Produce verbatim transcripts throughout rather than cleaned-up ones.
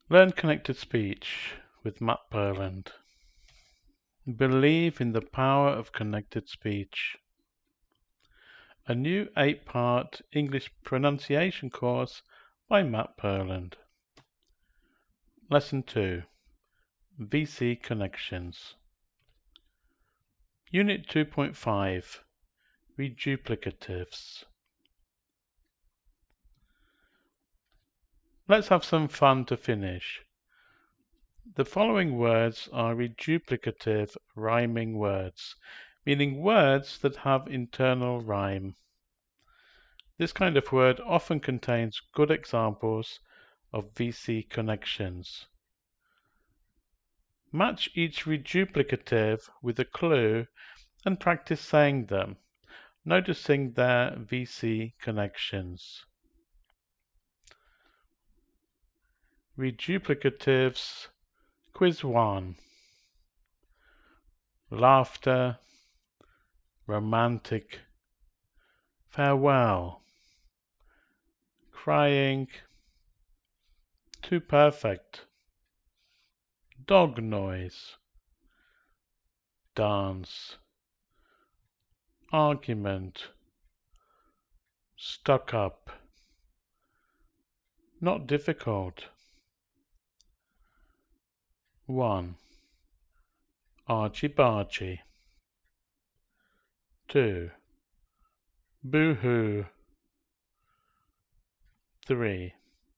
Learn connected speech with Matt Perland. Believe in the power of connected speech. A new eight-part English pronunciation course by Matt Perland. Lesson two. V C Connections. Unit two point five. Reduplicatives. Let's have some fun to finish. The following words are reduplicative rhyming words, meaning words that have internal rhyme. This kind of word often contains good examples of V C connections. Match each reduplicative with a clue and practice saying them, noticing their V C connections. Reduplicatives. Quiz one. Laughter, romantic, farewell, crying, too perfect, dog noise, dance, argument, stuck up, not difficult. one. Archie Barchie. two. Boo-hoo. three.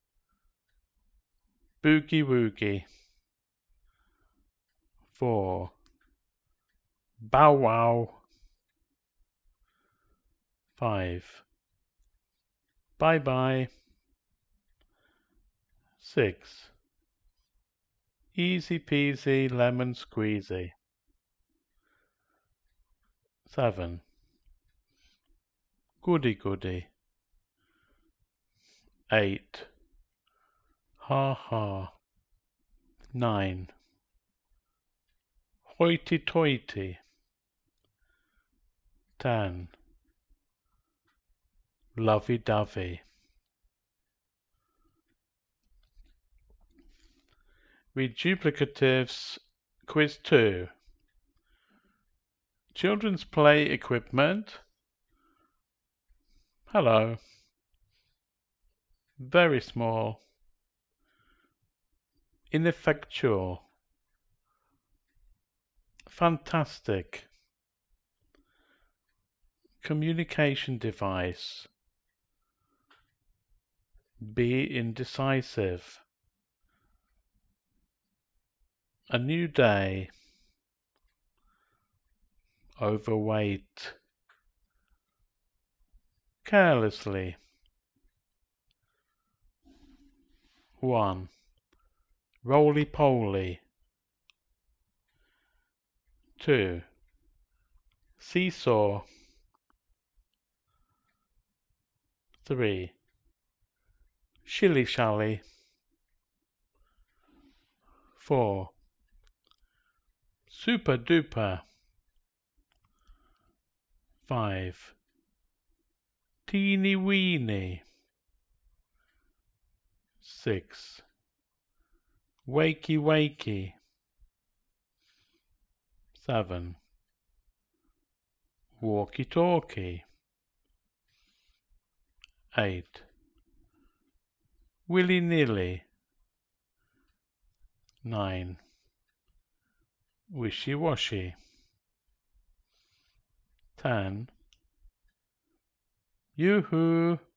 Boogie woogie. four. Bow wow. five. Bye bye. six. Easy peasy lemon squeezy. seven. Goody goody. eight. Ha ha. nine. Hoity toity. ten. Lovey dovey. Reduplicatives. Quiz two. Children's play equipment. Hello. Very small. Ineffectual. Fantastic. Communication device. Be indecisive. A new day. Overweight. Carelessly. one. Roly-poly. two. Seesaw. three. Shilly-shally. four. Super-duper. five. Teeny-weeny. six. Wakey-wakey. seven. Walkie-talkie. eight. Willy-nilly. nine. Wishy-washy. ten. Yoo-hoo.